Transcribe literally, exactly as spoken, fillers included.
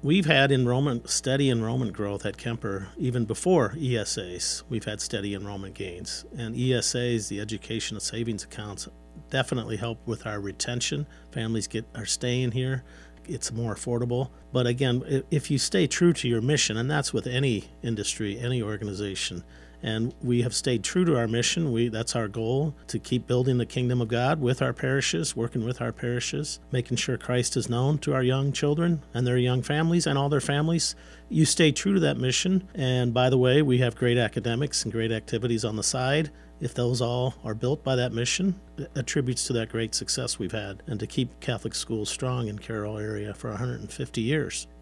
We've had enrollment, steady enrollment growth at Kemper even before E S As. We've had steady enrollment gains. And E S As, the educational savings accounts, definitely help with our retention. Families get are staying here. It's more affordable. But again, if you stay true to your mission, and that's with any industry, any organization, and we have stayed true to our mission. We that's our goal, to keep building the kingdom of God with our parishes, working with our parishes, making sure Christ is known to our young children and their young families and all their families. You stay true to that mission. And by the way, we have great academics and great activities on the side. If those all are built by that mission, it attributes to that great success we've had, and to keep Catholic schools strong in Carroll area for one hundred fifty years.